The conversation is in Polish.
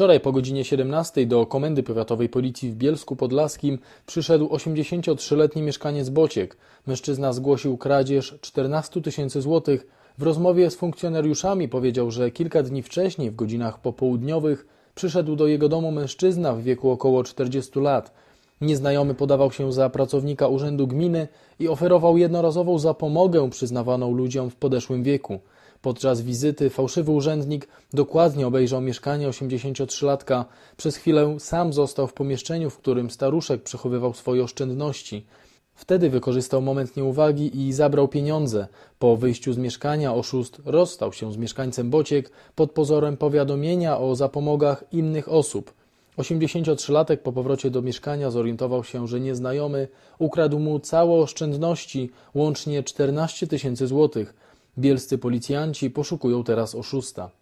Wczoraj po godzinie 17 do Komendy Powiatowej Policji w Bielsku Podlaskim przyszedł 83-letni mieszkaniec Bociek. Mężczyzna zgłosił kradzież 14 000 złotych. W rozmowie z funkcjonariuszami powiedział, że kilka dni wcześniej, w godzinach popołudniowych, przyszedł do jego domu mężczyzna w wieku około 40 lat. Nieznajomy podawał się za pracownika Urzędu Gminy i oferował jednorazową zapomogę przyznawaną ludziom w podeszłym wieku. Podczas wizyty fałszywy urzędnik dokładnie obejrzał mieszkanie 83-latka. Przez chwilę sam został w pomieszczeniu, w którym staruszek przechowywał swoje oszczędności. Wtedy wykorzystał moment nieuwagi i zabrał pieniądze. Po wyjściu z mieszkania oszust rozstał się z mieszkańcem Bociek pod pozorem powiadomienia o zapomogach innych osób. 83-latek po powrocie do mieszkania zorientował się, że nieznajomy ukradł mu całe oszczędności, łącznie 14 000 złotych. Bielscy policjanci poszukują teraz oszusta.